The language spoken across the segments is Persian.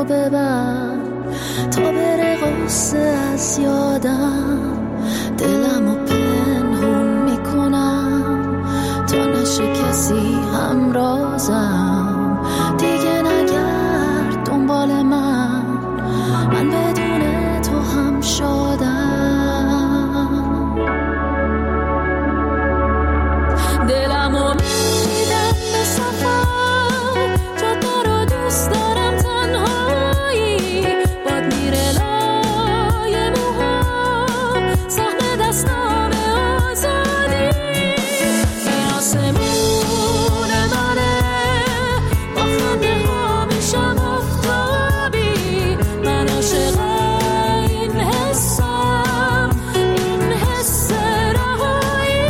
ببر تا بره قصه از یادم، دلمو پنهون میکنم تا نشه کسی همرازم. دیگه نگرد دنبال من بدون تو هم شادم. دلمو میدم به سفر، جاده رو دوست دارم تنهایی، باد میره لای موهام، سهم دستام آزادی. این آسمون منه، با خنده ها میشم آفتابی. من عاشق این حسم، این حس رهایی.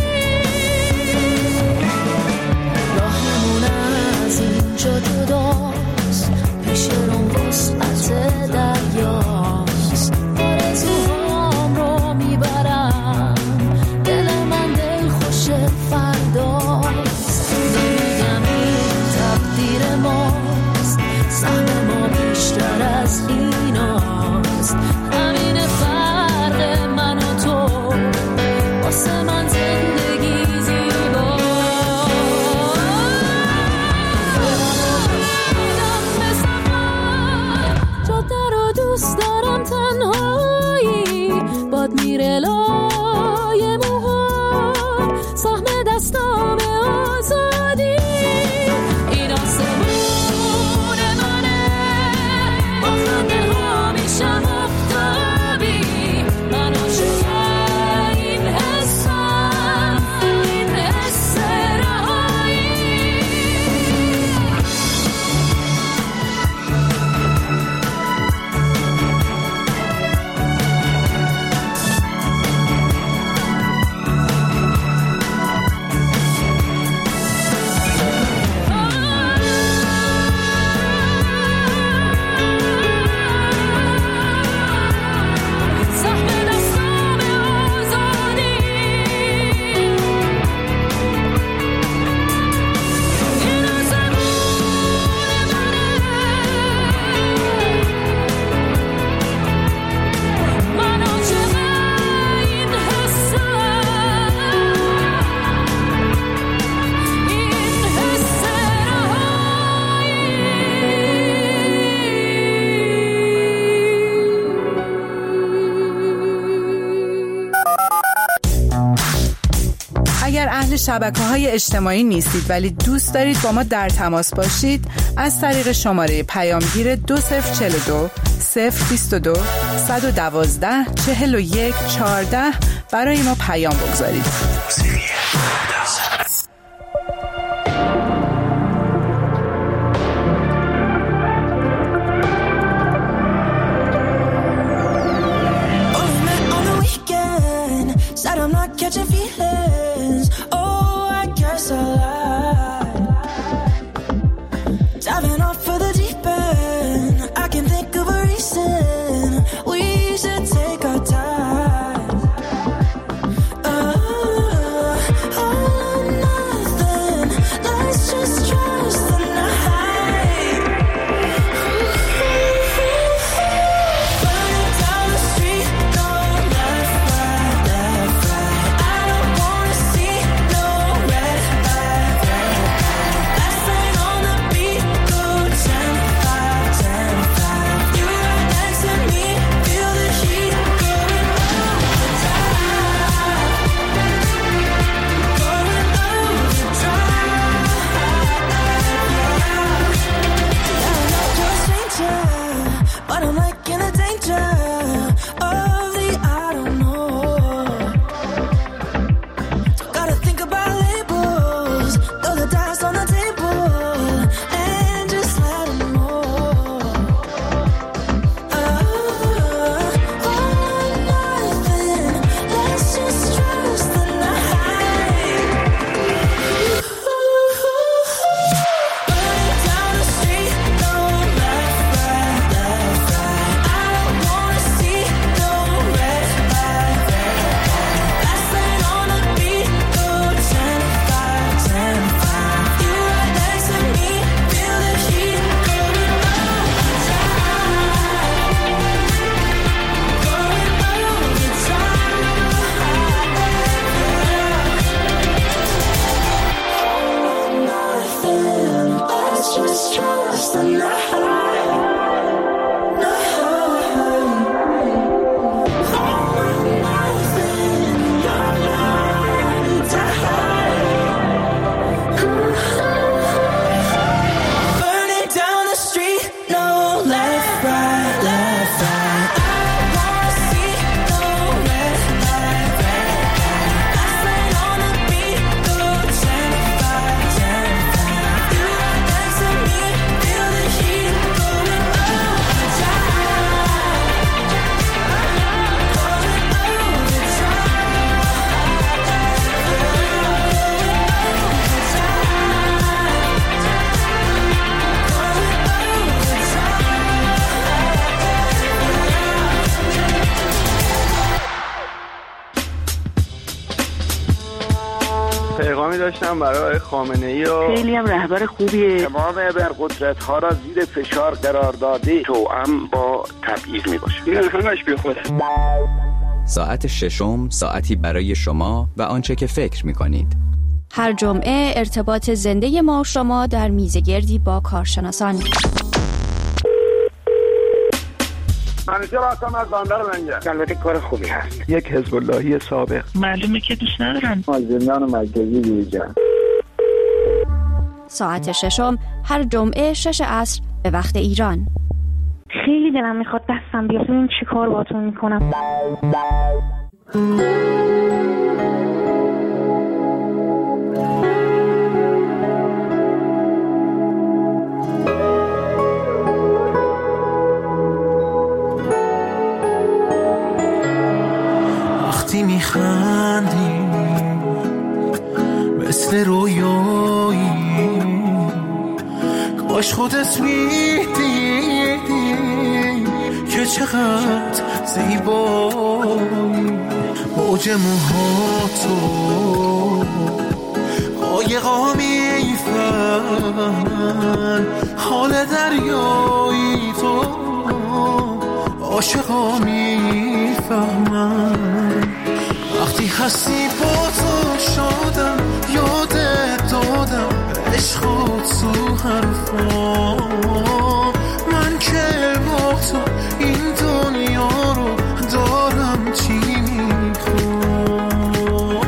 راهمون از اینجا جداست، پیش روم وسعت دریاست. آرزوهام رو میبرم، دل من دل خوش فرداست. نمیگم این تقدیر ماست، سهم ما بیشتر از ایناست. همین فرق من و تو، واسه من زندگی زیباست. میدم به سفر، جاده رو دوست دارم تنهایی، باد میره لای موهام، سهم دستام آزادی. این آسمون منه، با خنده ها میشم آفتابی. من عاشق این حسم، این حس رهایی. سهم دستام آزادی. این آسمون منه، من عاشق این حسم، این حس اگر اهل شبکه‌های اجتماعی نیستید ولی دوست دارید با ما در تماس باشید، از طریق شماره پیامگیر 2042 022 112 41 14 برای ما پیام بگذارید. Said I'm not catching feelings. Oh, I guess I lied. Diving off for the deep end, I can think of a reason we should take our time. Nothing. Let's just trust the night. Burning down the street, no left, right, left, right. I don't wanna see no red light, red light. Last night on the beat, go 10-5, 10-5. You right next to me, feel the heat going overdrive, going overdrive. Yeah, I'm not your stranger, but I'm like in a danger of the I don't know. Don't gotta think about labels, throw the dice on the table and just let 'em know. Nothing. Let's just trust the night. Burning down the street, no left, right, left, right. I پیامی داشتم برای خامنه‌ای و خیلی هم رهبر خوبیه. تمام ابرقدرت‌ها را زیر فشار قرار داده، توأم با تبعیض میباشه. این همش بیخوده. ساعت ششم، ساعتی برای شما و آنچه که فکر می‌کنید. هر جمعه ارتباط زنده ما و شما در میزگردی با کارشناسان. منیجر هستم از بندر منجر. البته کار خوبی هست. یک حزب اللهی سابق. معلومه که دوست ندارن. از زندان مرکزی بیرون. ساعت ششم هر جمعه 6 عصر به وقت ایران. خیلی دلم میخواد دستم بیاد ببینم چی کار باهاتون میکنم. وقتی میخندی مثل رویایی، کاش خودت میدیدی که چقدر زیبایی. موج موهاتو قایقا میفهمن، حال دریایی تو عاشقا میفهمن. وقتی هستی با تو شادم، یادت دادم عشقات تو حرفام. من که با تو این دنیا رو دارم چی میخوام.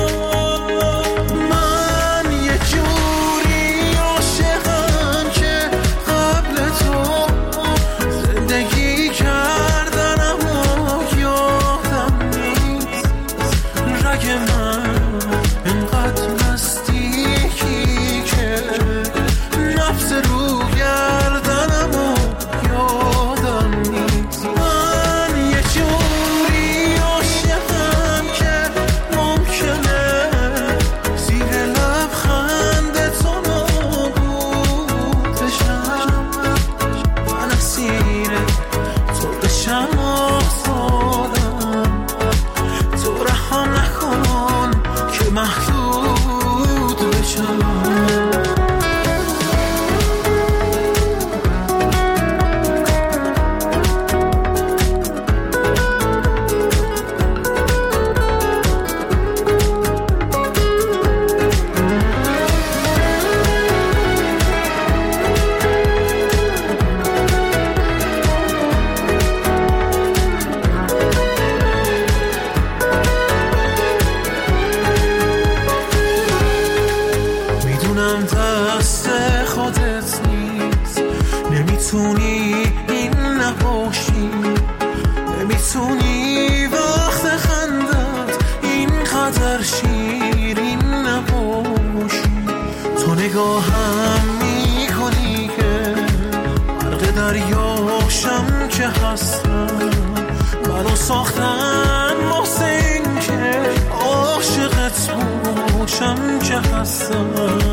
من یه جوری عاشقم که قبل تو زندگی کردنم و یادم نیست. رگ من انقدر نزدیکی که نفس رو گردنم و یادم نیست. من یه جوری عاشقم که ممکنه زیر لبخند تو نابود بشم. من اسیر تو بشم آزادم، تو رها نکن که محدود بشم. میدونم دست خودت نیست، نمیتونی این نباشی، نمیتونی وقت خندت اینقدر شیرین نباشی. تو نگاهم میکنی که غرق دریاشم که هستم. منو ساختن واسه این که عاشقت باشم که هستم.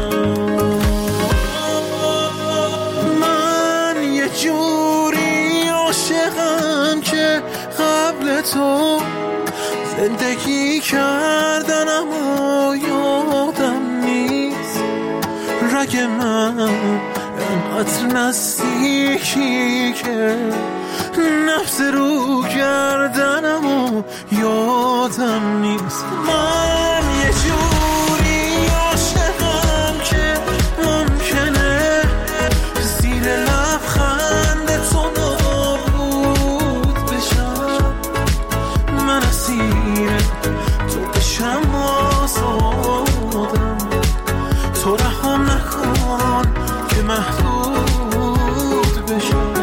من یه جوری عاشقم که قبل تو زندگی کردنم و یادم نیست. رگ من انقدر نزدیکی که نفس رو گردنم و یادم نیست. من یه جوری عاشقم که ممکنه زیر لبخند تو نابود بشم. من اسیر تو بشم آزادم، تو رهام نکن که محدود بشم.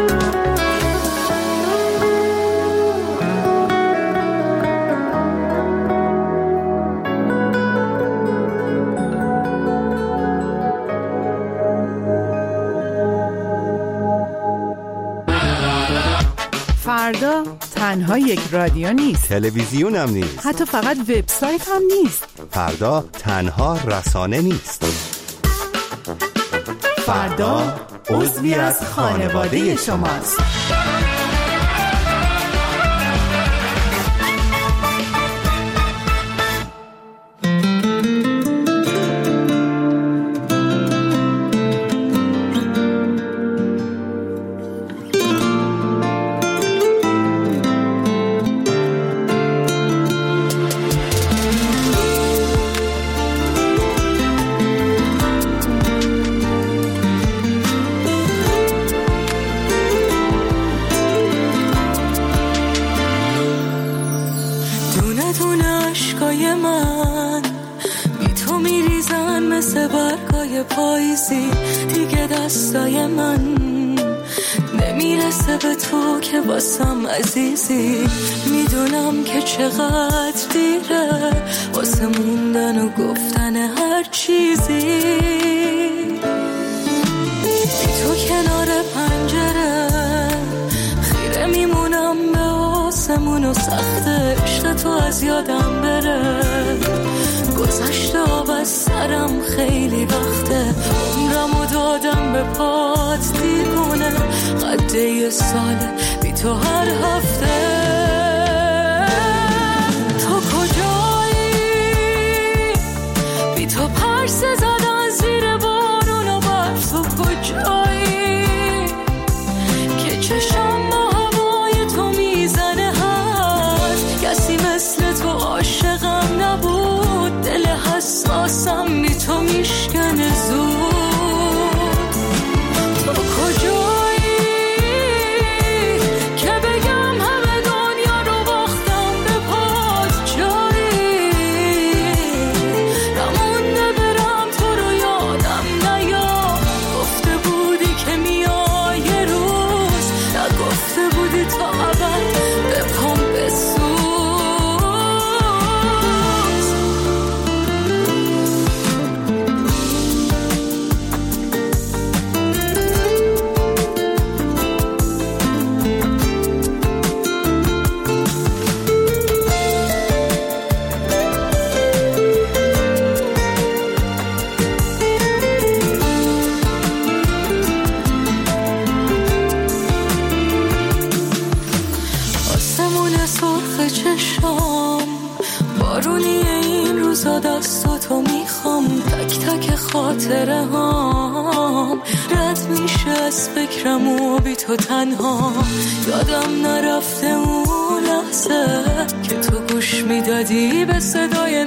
فردا تنها یک رادیو نیست، تلویزیون هم نیست، حتی فقط وبسایت هم نیست. فردا تنها رسانه نیست. فردا عضوی از خانواده شماست. پاییزی دیگه دستای من نمیرسه به تو که واسم عزیزی. میدونم که چقدر دیره واسه موندن و گفتن هر چیزی. بی تو کنار پنجره خیره میمونم به آسمون و سخت عشق تو از یادم بره. گذشته آب از سرم خیلی وقته عمرمو دادم به پات دیوونه. قده یه ساله بی تو هر هفته. تو کجایی؟ بی تو پرسه زدن زیر بارون و برف. تو کجایی که چشم با هوای تو میزنه هست؟ کسی مثل تو عاشقم نبود. دل حساسم بی تو میشکنه زود. تو کجایی که بگم همه دنیا رو باختم به پات؟ جایی نمونده برم تو رو یادم نیاد. گفته بودی که میای یه روز، نگفته بودی تا ابد به پام بسوز. بارونی این روزا دستاتو میخوام. تک تک خاطره هام رد میشه از فکرم و بی تو تنها. یادم نرفته اون لحظه که تو گوش میدادی به صدای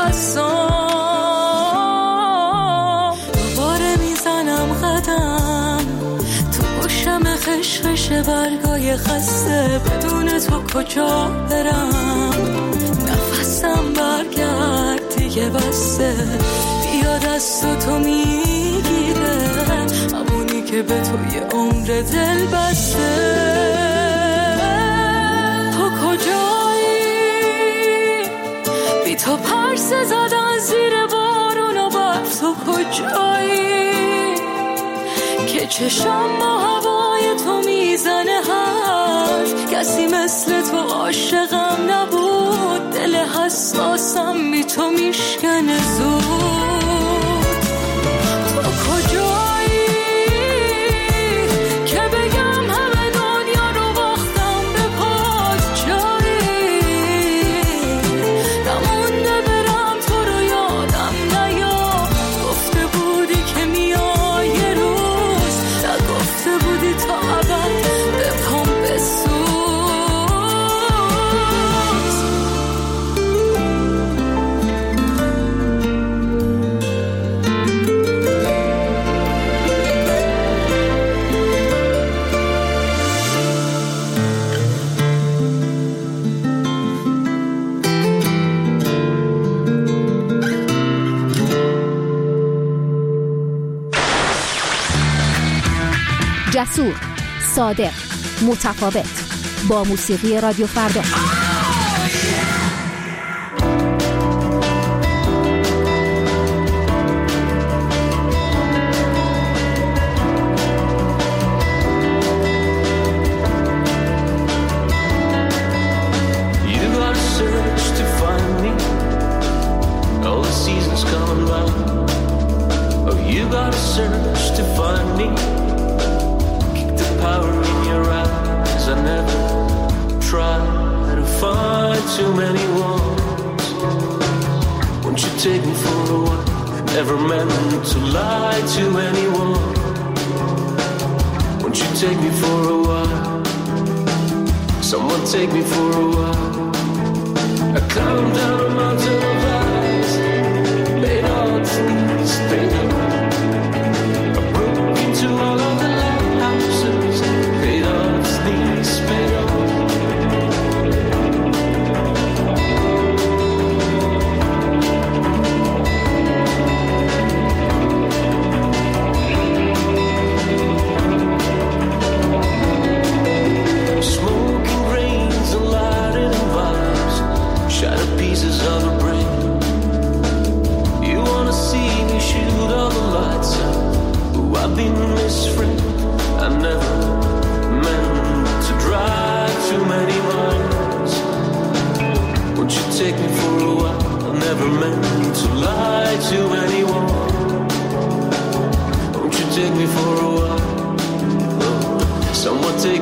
نفسام. دوباره میزنم قدم تو گوشم خشخش برگای خسته. بدون تو کجا برم؟ نفسم برگرد دیگه بسته. بیا دست تو میگیره همونی که به تو یه عمر دل بسته. تو کجایی؟ بی تو پرسه زدن زیر بارون و برف. تو کجایی که چشم با هوای تو میزنه حرف؟ کسی مثل تو عاشقم نبود. دل حساسم بی تو میشکنه زود. تو کجایی که بگم همه دنیا رو باختم به پات؟ جایی نمونده برم تو رو یادم نیاد. گفته بودی که میای یه روز، نگفته بودی تا ابد به پام بسوز. جسور، صادق، متفاوت، با موسیقی رادیو فردا.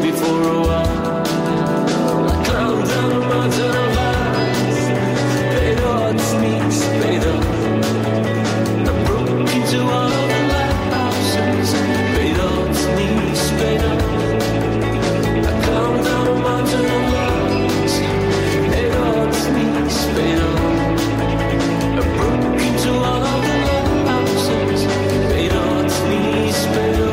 me for a while. I climbed down a mountain of ice. Peter sneaks, Peter. I broke into all of the lighthouses. Peter sneaks, Peter. I climbed down a mountain of ice. Peter sneaks, Peter. I broke into all of the lighthouses. Peter sneaks, Peter.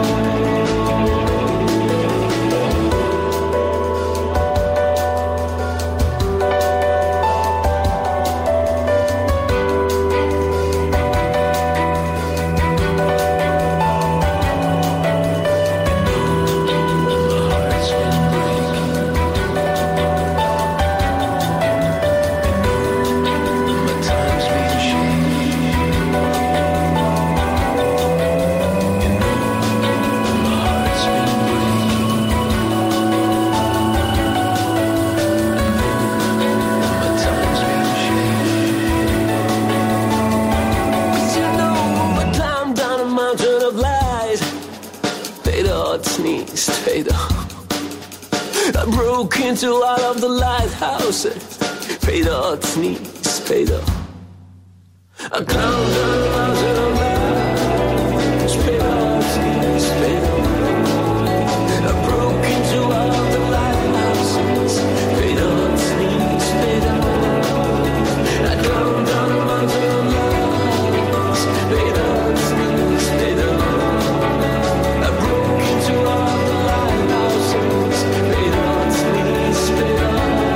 Into all of the lighthouses, Peter sneaks, Peter. I climbed down a mountain of lights, Peter sneaks, Peter. I broke into all of the lighthouses, Peter sneaks, Peter. I climbed down a mountain of lights, Peter sneaks, Peter. I broke into all of the lighthouses, Peter sneaks, Peter.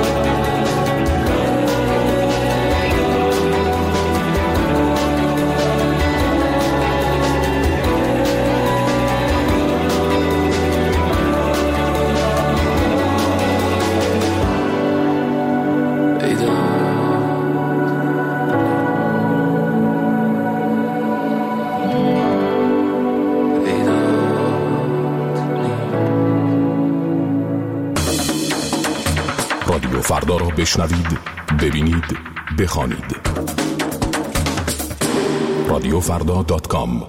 رادیو فردا را بشنوید، ببینید، بخوانید. رادیوفردا.com.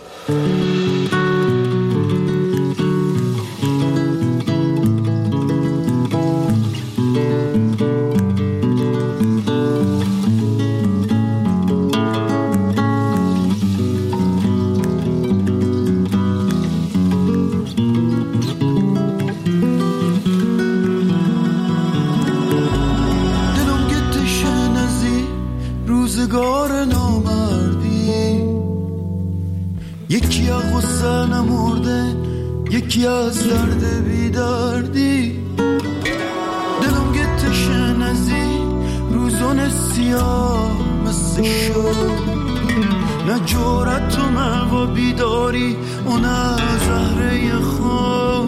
روزگار نامردی، یکی از غصه نمرده، یکی از درد بیدردی. دلم گتشن ازی روزون سیاه مثل شد، نه جورت و ملوا بیداری و نه زهره خواب.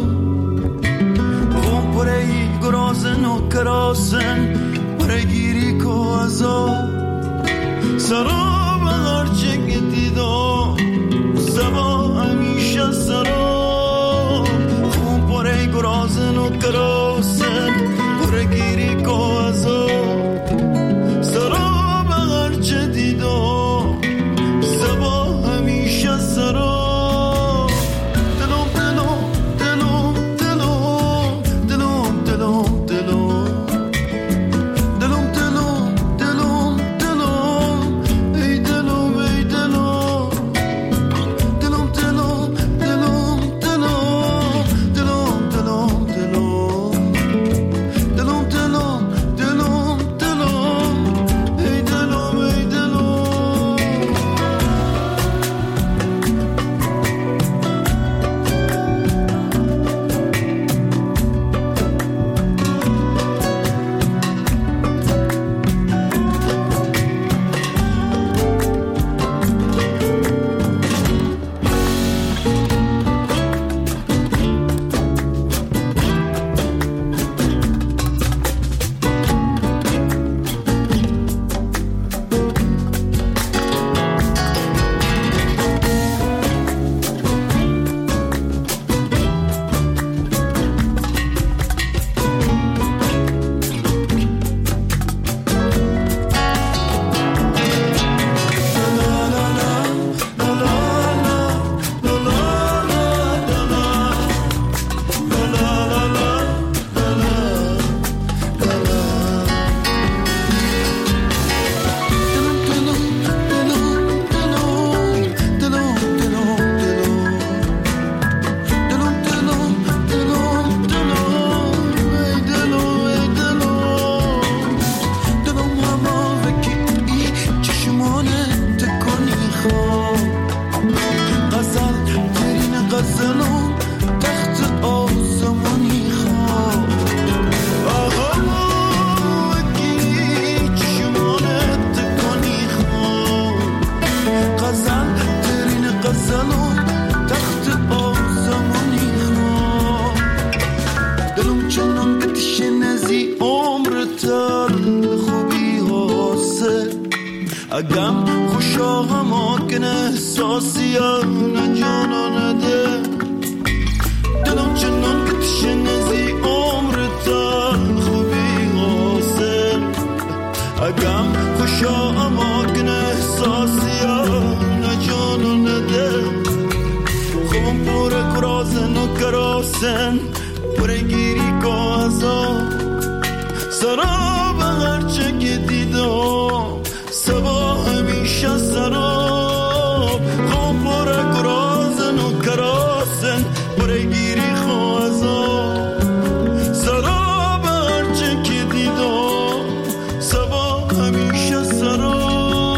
پرهی گرازن و کراسن پرگیری که ازاد سراب هرچه که دیدم زبا همیشه سراب. خون پره گرازن و کراسن پرگیری که ازاد سراب هرچه دیدم زبا همیشه سراب. چنان که تشنزی عمرتن خوبی حاسه اگم خوشا هماکن احساسی نجانانده دلم چنان که تشنزی عمرتن خوبی حاسه اگم خوشا هماکن احساسی نجانانده خوبم پوره کرازن و کراسن پوره گیری کازا سراب هرچه که دیدم سبا همیشه سراب خوبم پوره کرازن و کراسن پوره گیری خوازا سراب هرچه که دیدم سبا همیشه سراب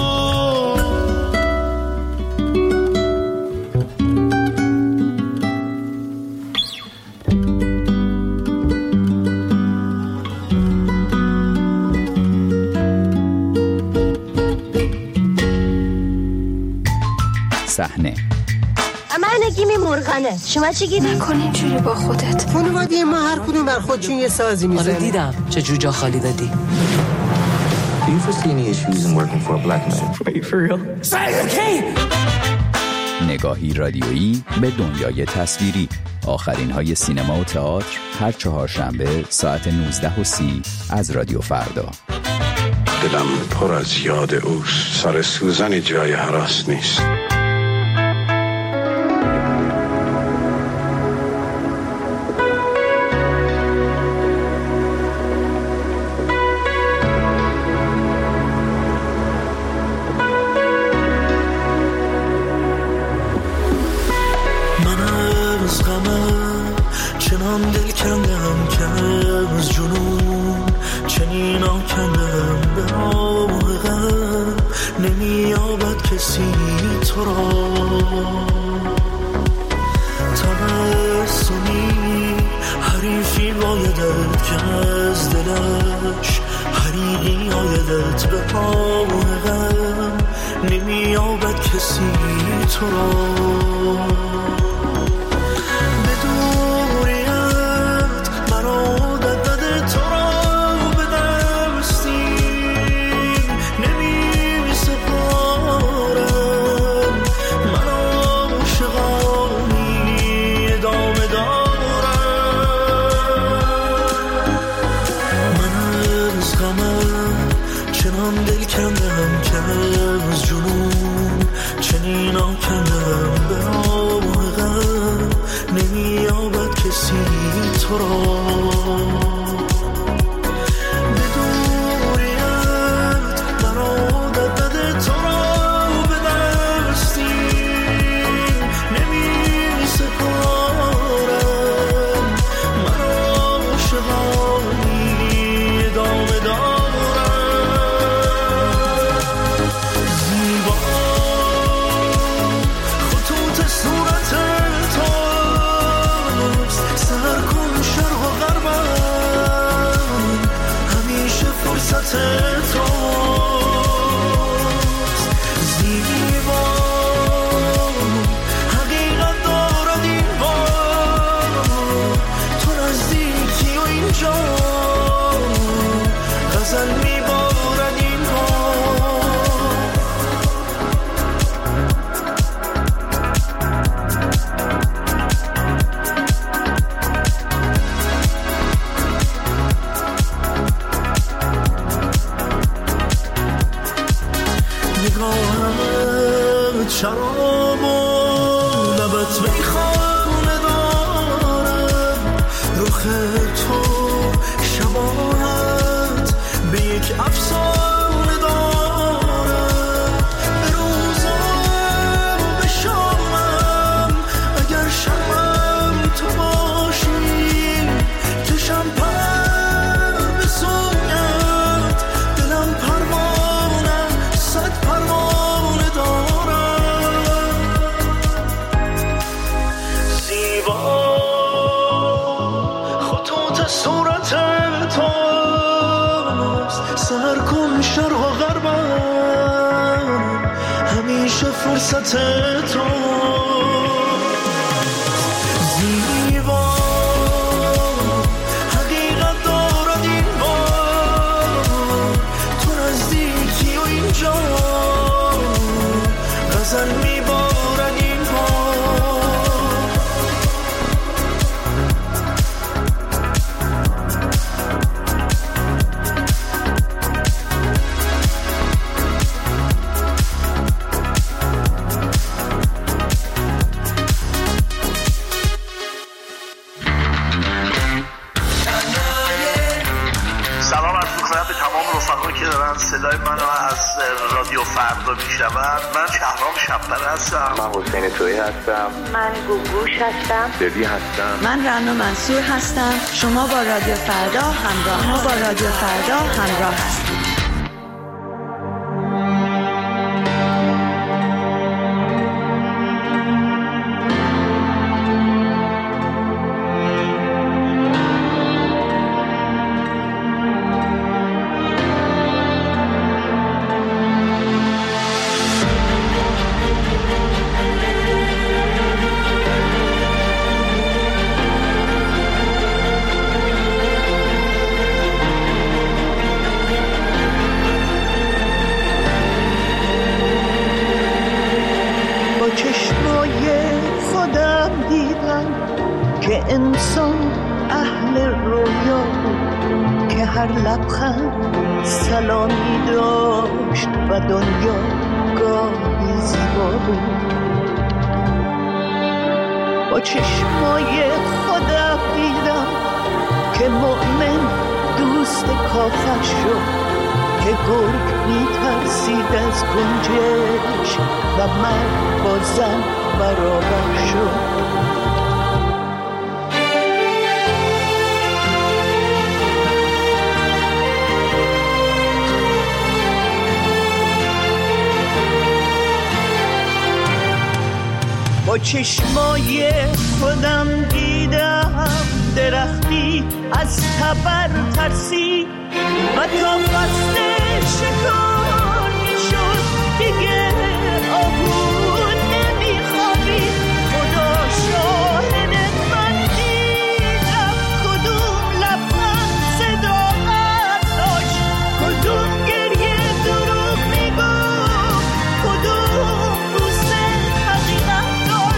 صحنه من نگیمی مرغنه شما چی گیری؟ نکن اینجوری با خودت خانواده ما هر کدوم بر خودشون یه سازی میزنه. آره دیدم چجور جا خالی دادی. Do you foresee any issues in working for a black man? Are you for real? نگاهی رادیویی به دنیای تصویری. آخرین های سینما و تئاتر هر چهارشنبه ساعت 19:30 از رادیو فردا. دلم پر از یاد اوست سر سوزن جای هراس نیست چنان دل کندم که از جنون چنین آکندم به راه غم نمیابد کسی تو را تبسمی حریفی بایدت که از دلش حریقی آیدت به راه غم نمیابد کسی تو را دل کندم که از جنون چنین آکندم به راه غم نمیابد کسی تو را به دوریت برادت بده تو را به دستی نمی سپارم من عاشقانی ادامه دارم زیبا حقیقت دارد این بار تو نزدیکی و اینجا غزل میبارد این شراب و لبت میخانه دارم رخ تو شباهت به یک افسانه دارم به روزم و به شامم اگر شمم تو باشی کشم پر به سویت دلم پروانه صد پروانه دارم صورت توست سر کن شرق و غربم همیشه فرصت تو زیبا حقیقت دوستان صدای منو از رادیو فردا میشنوند. من شهرام شب‌پر هستم. من حسین تویی هستم. من گوگوش هستم. دبی هستم. من رنا منصور هستم. شما با رادیو فردا همراه هستید. انسان اهل رویا بود که هر لبخند سلامی داشت و دنیا گاهی زیبا بود. با چشمای خودم دیدم که مؤمن دوست کافر شد، که گرگ میترسید از گنجش و مرد با زن برابر شد. با چشمای خودم دیدم درختی از تبر ترسی و تا فصل شکار میشد دیگه آهون نمیخوابی. خدا شاهد من دیدم کدوم لبخند صداقت داشت، کدوم گریه دروغ میگفت، کدوم بوسه حقیقت.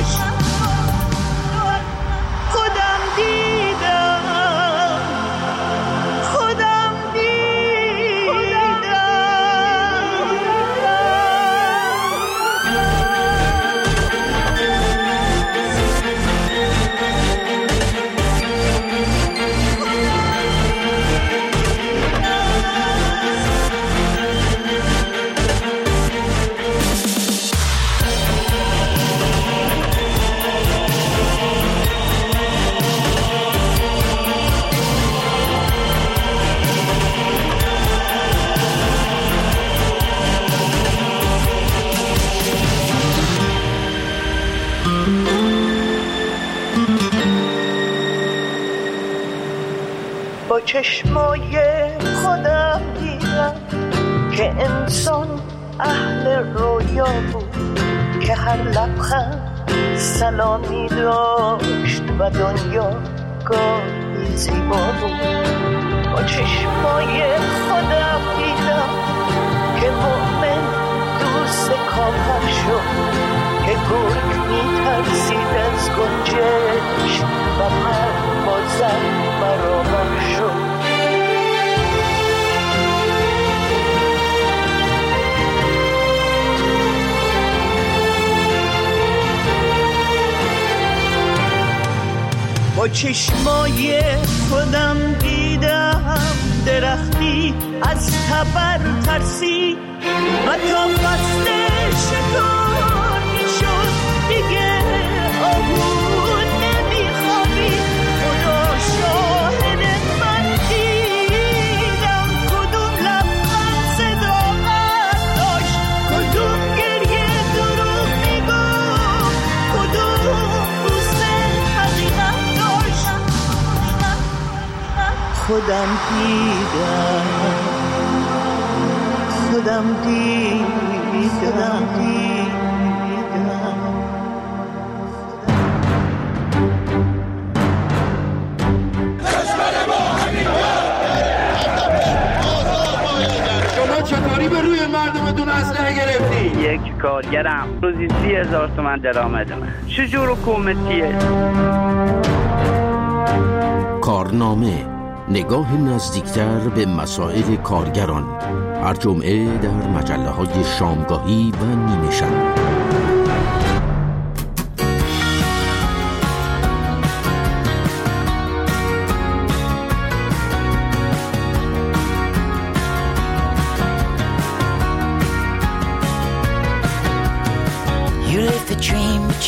با چشمای خودم دیدم که انسان اهل رویا بود، که هر لبخند سلامی داشت و دنیا گاهی زیبا بود. با چشمای خودم دیدم که مؤمن دوست کافر شد، که گرگ میترسید از گنجش و مرد با زن برابر شد. با چشمای خودم دیدم درختی از تبر ترسی و تا فصل شکار میشد دیگه آهون نمیخوابی. خدا شاهد من دیدم کدوم لبخند صداقت داشت، کدوم گریه دروغ میگفت، کدوم بوسه حقیقت داشت. خودم دیدم شما چطوری به روی مردمتون اسلحه گرفتی؟ یک کارگرم روزی 30,000 تومان درآمد من. چجور حکومتیه؟ کارنامه، نگاه نزدیکتر به مسائل کارگران، هر جمعه در مجله‌های شامگاهی و نیمه شب.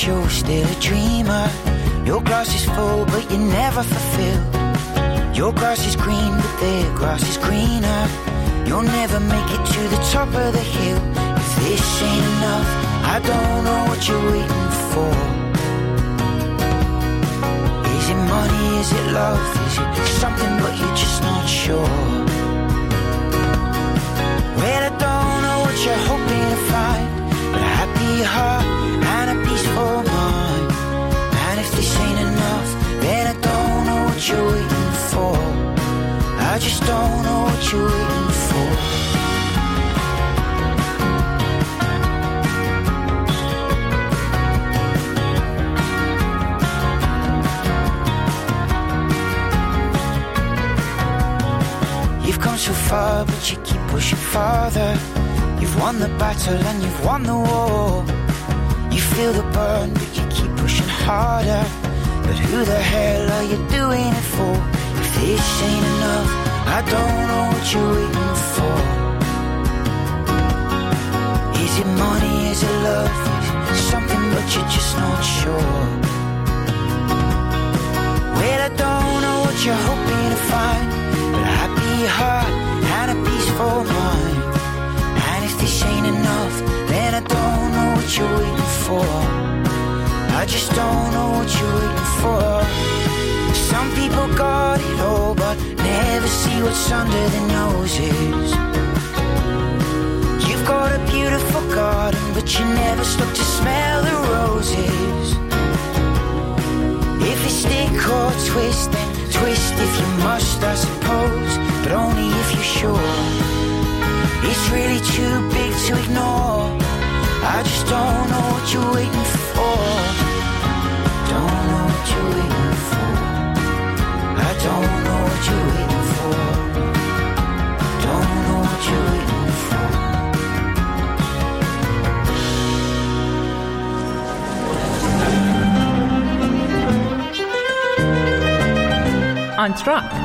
you're still a dreamer. Your glass is full but you're never fulfilled. Your grass is green but their grass is greener. You'll never make it to the top of the hill. If this ain't enough, I don't know what you're waiting for. Is it money, is it love, is it something but you're just not sure? Well, I don't know what you're hoping to find, but a happy heart and a peaceful mind. And if this ain't enough, then I don't know what you're waiting for. I just don't know what you're waiting for. You've come so far, but you keep pushing farther. You've won the battle and you've won the war. You feel the burn, but you keep pushing harder. But who the hell are you doing it for? If this ain't enough, I don't know what you're waiting for. Is it money, is it love, is it something but you're just not sure? Well, I don't know what you're hoping to find, but a happy heart and a peaceful mind. And if this ain't enough, then I don't know what you're waiting for. I just don't know what you're waiting for. Some people got it all but never see what's under their noses. You've got a beautiful garden but you never stop to smell the roses. If it's stick or twist, then twist if you must, I suppose, but only if you're sure. It's really too big to ignore. I just don't know what you're waiting for. Don't know what you're waiting for. I don't know what you're waiting for. Don't know what you're waiting for. آنتراکت.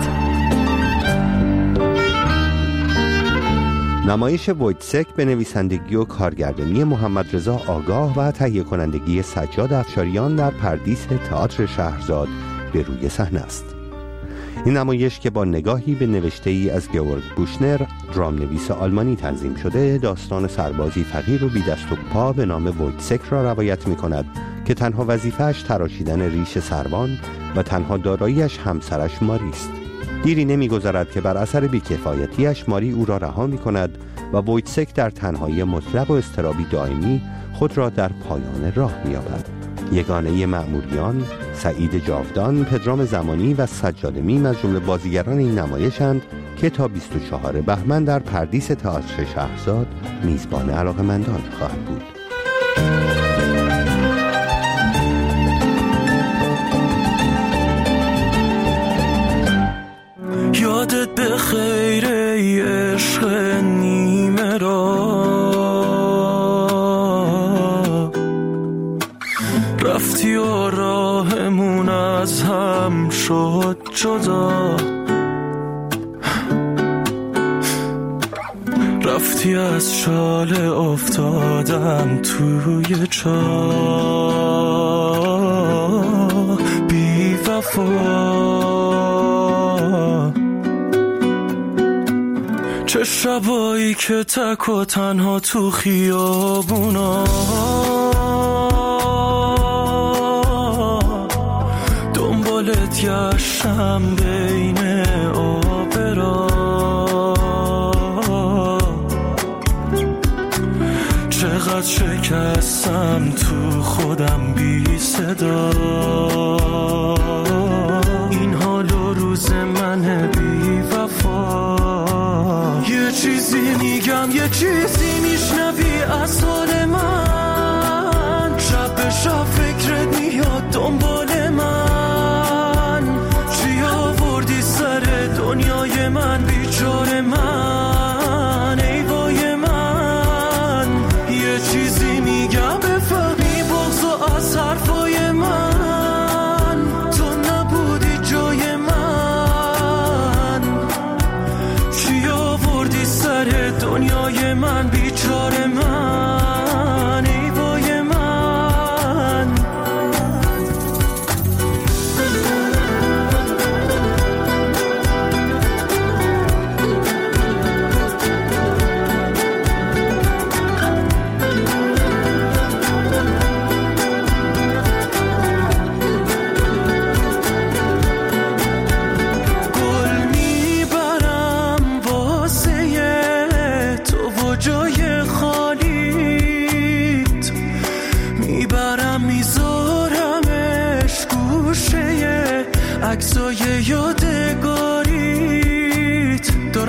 نمایش وویتسک به نویسندگی و کارگردانی محمد رضا آگاه و تهیه کنندگی سجاد افشاریان در پردیس تئاتر شهرزاد به روی صحنه است. این نمایش که با نگاهی به نوشته‌ای از گیورگ بوشنر، درامنویس آلمانی تنظیم شده، داستان سربازی فقیر و بی دست و پا به نام وویتسک را روایت می‌کند که تنها وظیفه‌اش تراشیدن ریش سروان و تنها دارایی‌اش همسرش ماری است. دیری نمی‌گذرد که بر اثر بی‌کفایتی‌اش ماری او را رها می‌کند و وویتسک در تنهایی مطلق و اضطرابی دائمی خود را در پایان راه می‌یابد. یگانه مأموریان، سعید جاودان، پدرام زمانی و سجاد میم از جمله بازیگران این نمایشند که تا 24 بهمن در پردیس تئاتر شهرزاد میزبان علاقه‌مندان خواهد بود. یادت به خیر ای عشق نیمه را، رفتی و راهمون از هم شد جدا، رفتی از شاله افتادم توی چاه بی وفا. چه شبایی که تک و تنها تو خیابونا، دنبالت گشتم بین آبرا، چقدر شکستم تو خودم بی صدا. این حال و روز من بی وفا. یه چیزی میگم یه چیزی میشنوی از حال من، شب به شب فکرت میاد دنبال من. چی آوردی سر دنیای من بیچاره من، ای وای من. یه چیزی میگم بفهمی بغضو از حرفای من، تو نبودی جای من. چی آوردی سر دنیای من بیچاره من، ای وای من.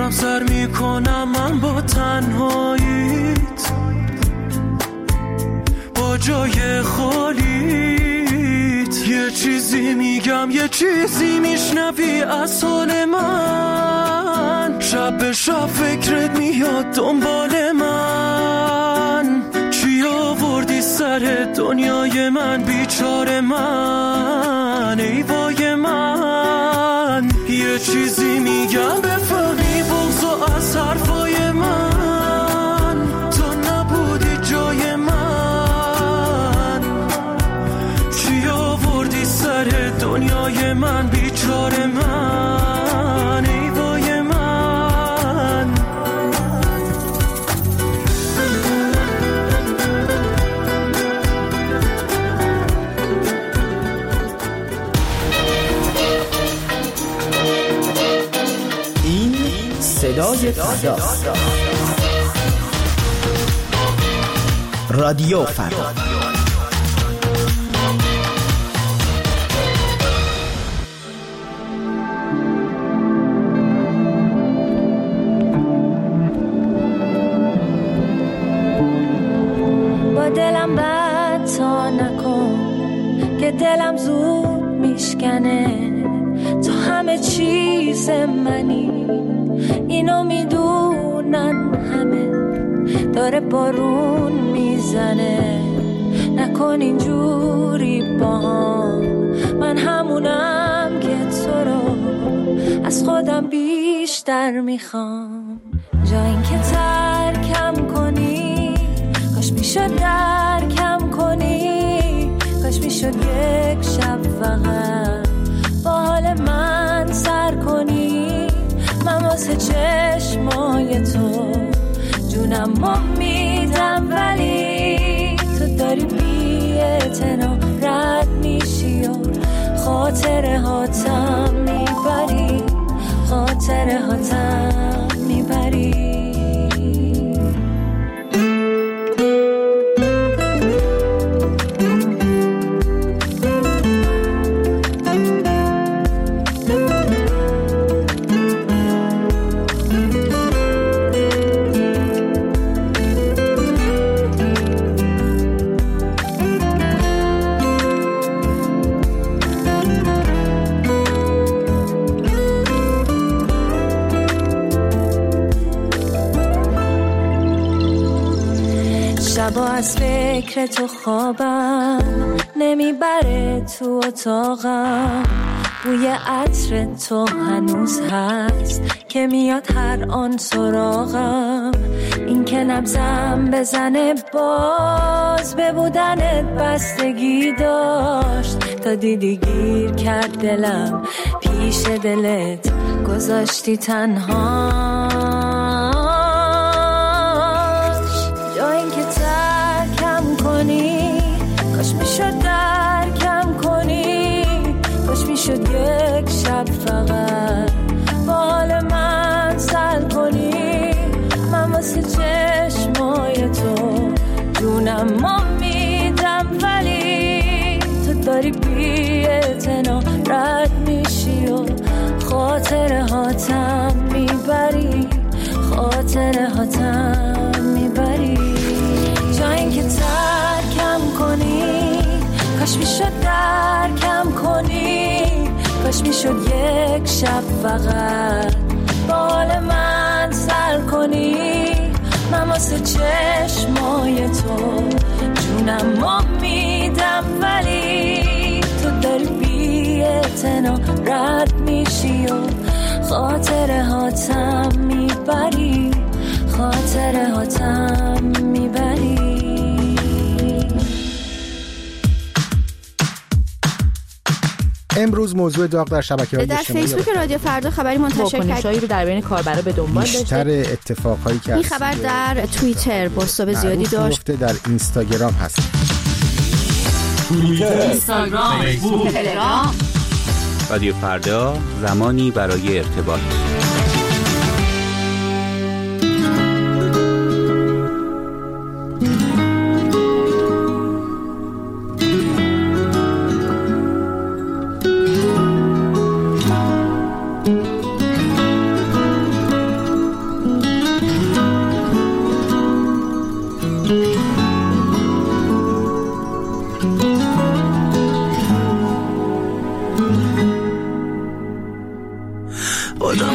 دلم سر میکنم من با تنهاییت، با جای خالیت. یه چیزی میگم یه چیزی میشنوی از حال من، شب به شب فکرت میاد دنبال من. چی آوردی سر دنیای من بیچاره من، ای وای من. یه چیزی میگم بفهمی بغضو از حرفای من، تو نبودی جای من. چی آوردی سر دنیای من بیچاره من، ای وای من. این صدای فرداست. رادیو فردا. با دلم بد تا نکن که دلم زود میشکنه. تو همه چیز منی، اینو میدونن همه. داره بارون میزنه، نکن اینجوری با هم. من همونم که تو رو از خودم بیشتر میخوام. جا این که ترکم کنی، کاش میشد درکم کنی. کاش میشد یک شب فقط با حال من سر کنی. من واسه چشمای تو جونم میدم، ولی تو داری بی‌اعتنا رد میشی و خاطره هاتم میبری، خاطره هاتم میبری. شبا از فکر تو خوابم نمیبره تو اتاقم. بوی عطر تو هنوز هست که میاد هر آن سراغم. این که نبضم بزنه باز به بودنت بستگی داشت. تا دیدی گیر کرد دلم پیش دلت گذاشتی تنها. کاش میشد درکم کنی، کاش میشد یک شب فقط با حال من سر کنی. من واسه چشمای تو جونم میدم، ولی تو داری بی‌اعتنا رد میشی و خاطره هاتم میبری، خاطره هاتم میبری. جا این که ترکم کنی، کاش میشد درکم کنی. کاش میشد یک شب فقط با حال من سر کنی. من واسه چشمای تو جونم میدم، ولی تو داری بی‌اعتنا رد میشی و خاطره هاتم میبری، خاطره هاتم میبری. امروز موضوع داغ در شبکه‌های اجتماعی در فیسبوک رادیو فردا خبری منتشر کرد. واکنش‌هایی رو در بین کاربرا به دنبال داشته. بیشتر اتفاقهایی که این خبر در توییتر بازتاب زیادی داشت. در اینستاگرام هست. توییتر، اینستاگرام، فیسبوک، تلگرام. رادیو فردا، زمانی برای ارتباط.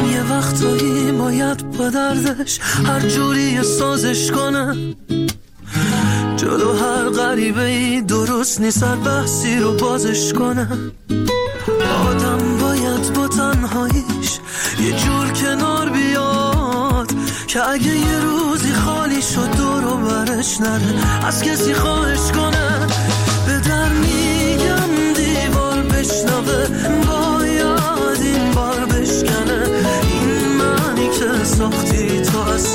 یه وقتایی باید با دردش هر جوری سازش کنم. جلو هر غریبه‌ای درست نیست هر بحثی رو بازش کنم. آدم باید با تنهاییش یه جور کنار بیاد که اگه یه روزی خالی شد دور و برش نره از کسی خواهش کنه. به در میگم دیوار بشنوه باید این بار بشکنه. این معنی که ساختی تو از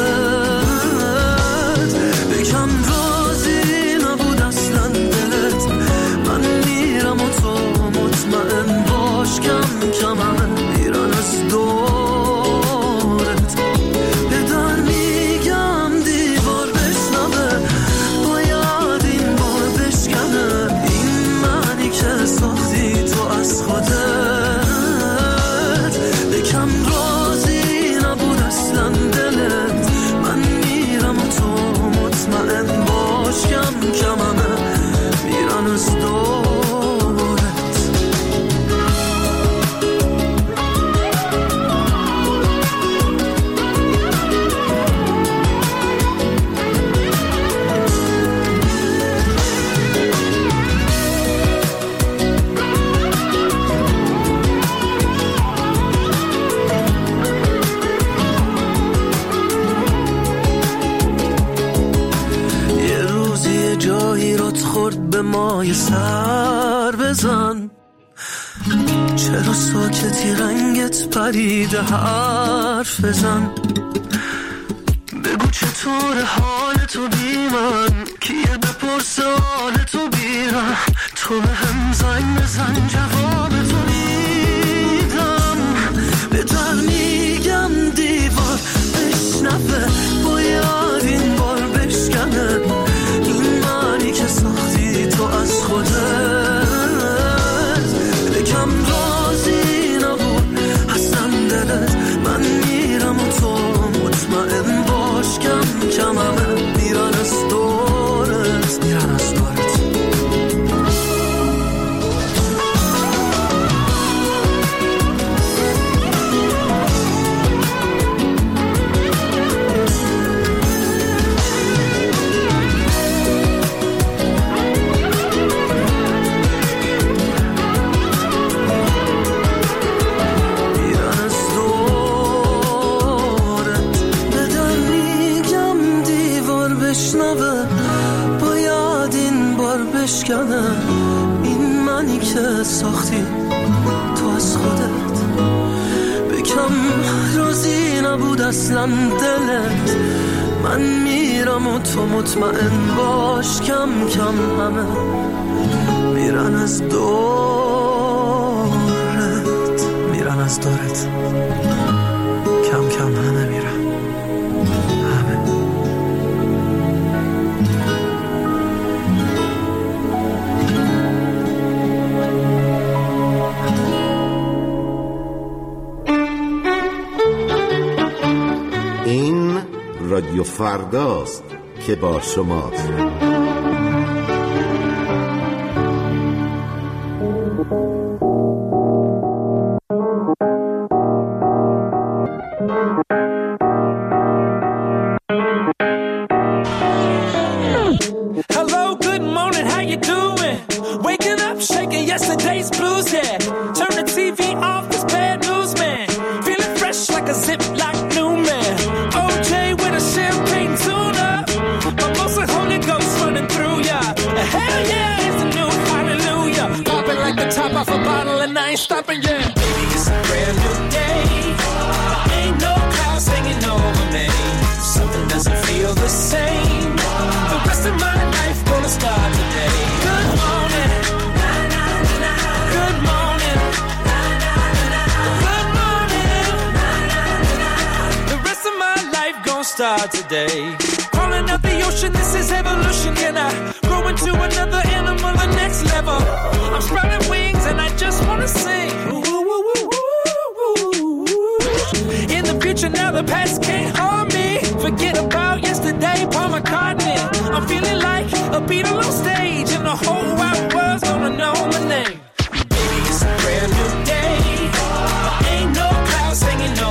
خودت بکم راضی نبود اصلا دلت. من میرم و تو مطمئن باش کم کم همه میرن از دورت. به در میگم دیوار بشنوه باید این بار بشکنه. این معنی که ساختی تو از خودت بکم راضی نبود اصلا دلت. من میرم و تو مطمئن باش کم کم همه میرن از دورت. به مای سر بزن. چرا ساکتی رنگت پریده حرف بزن. بگو چطور حال تو بی من کیه بپرسه حال تو بیرم. تو به هم زنگ بزن جواب تو میدم. به در میگم دیوار بشنوه باید این بار بشکنه. این معنی که ساختی تو از خودت بکم راضی نبود اصلا دلت. من میرم و تو مطمئن باش کم کم همه میرن از دورت میرن از دورت. باید این بار بشکنه. این منی که ساختی تو از خودت بکم راضی نبود اصلا دلت. من میرم و تو مطمئن باش کم کم همه میرن از دورت میرن از دورت. کم کم همه میرن رادیو فرداست که با شماست. Hello, good morning, how you doing? Waking up, shaking yesterday's blues, yeah. Turn the TV off, it's bad news, man. Feeling fresh like a Ziploc new man. OJ with a champagne tuna. Mimosa Holy Ghost running through ya. Hell yeah, it's a new hallelujah. Popping like the top off a bottle and I ain't stopping yet. Baby, it's a brand new day. Ain't no clouds hanging over me. Something doesn't feel the same. The rest of my life gonna start today. Good morning. Good morning. Good morning. The rest of my life gonna start today. Crawling up the ocean, this is evolution. Can I grow into another animal, the next level? I'm sprouting wings and I just wanna sing. In the future now, the past can't harm me. Forget about yesterday, Paul McCartney. I'm feeling like a Beatle on stage, and the whole wide world's gonna know my name. Baby, it's a brand new day. Ain't no clouds hanging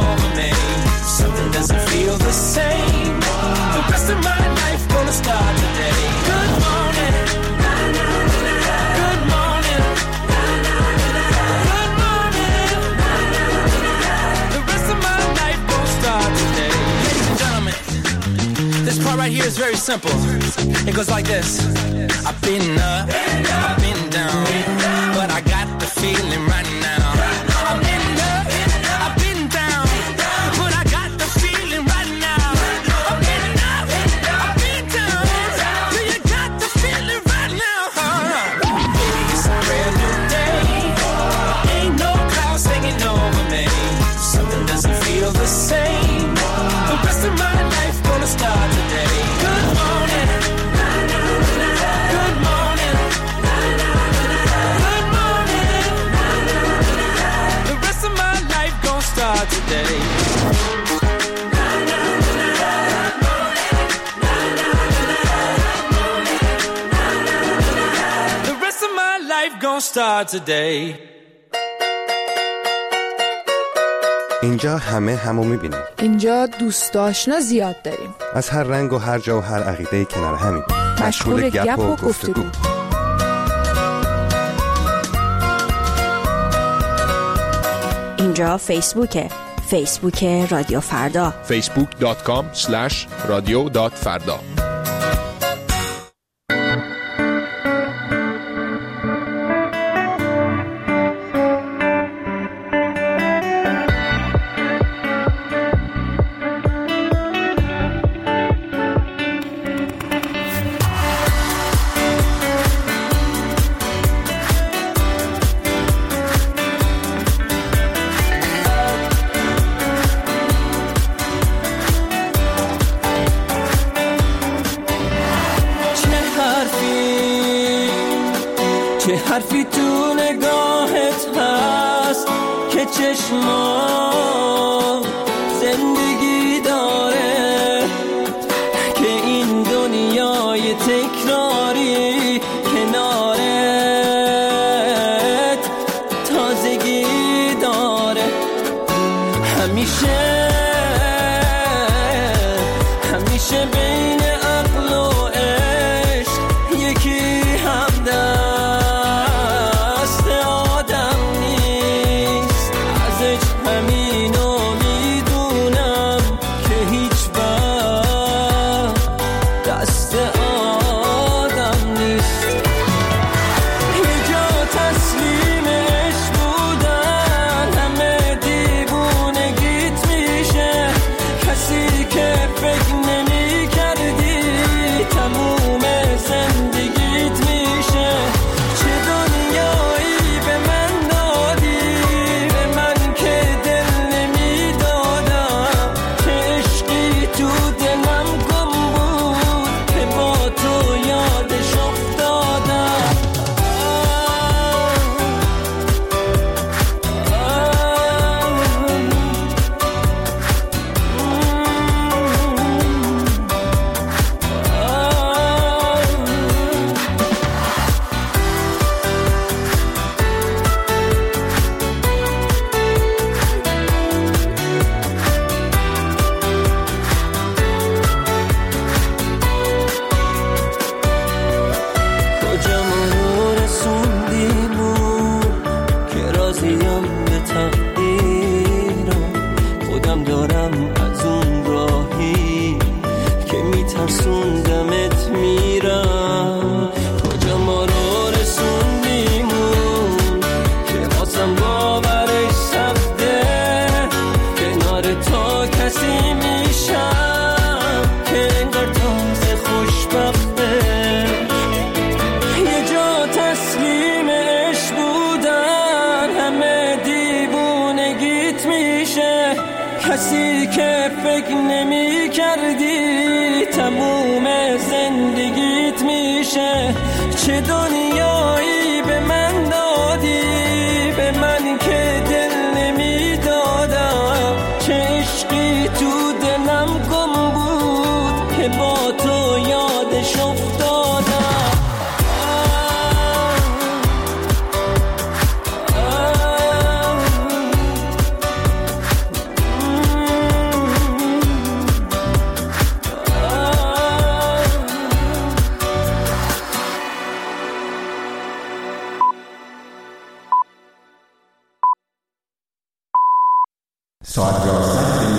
part right here is very simple. It goes like this. I've been up, I've been down, but I got the feeling right now. I've been up, I've been down, but I got the feeling right now. I've been up, I've been down, do you got the feeling right now? Baby, it's a brand new day. Ain't no clouds hanging over me. Something doesn't feel the same. The rest of my life gonna start today. Good morning. Good morning. Good morning. The rest of my life gonna start today. The rest of my life gonna start today. اینجا همه همو میبینیم. اینجا دوست آشنا زیاد داریم. از هر رنگ و هر جا و هر عقیده کنار همین. مشغول گپ و گفتگو. اینجا فیسبوکه. فیسبوک رادیو فردا. facebook.com/radio.farda. چه حرفی تو نگاهت هست که چشما زندگی داره، که این دنیای تکراری کنارت تازگی داره. همیشه بین عقل و عشق یکی همدست آدم نیست. ازش همینو میدونم که هیچ وقت دست آدم نیست. یه جا تسلیم عشق بودن همه دیوونگیت میشه، کسی که فکر نمی کردی تموم زندگیت میشه. چه دنیایی به من دادی، به من که دل نمی دادم، چه عشقی تو دلم گم بود که با تو یادش افتادم. کجا ما رو رسوندیمون که راضیم به تقدیرم، خودم دارم از اون راهی که میترسوندمت میرم. کجا ما رو رسوندیمون که واسم باورش سخته، کنار تو کسی میشم که انگار تازه خوشبخته. یه جا تسلیم عشق بودن همه دیوونگیت میشه، کسی که فکر نمی کردی تموم زندگیت میشه. چه دنیای